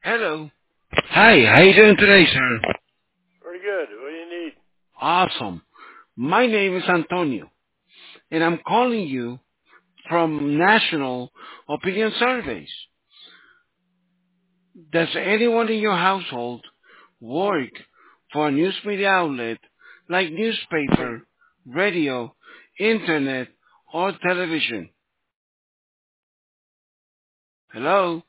Hello. Hi, how you doing today, sir? Pretty good. What do you need? Awesome. My name is Antonio, and I'm calling you from National Opinion Surveys. Does anyone in your household work for a news media outlet like newspaper, radio, internet, or television? Hello?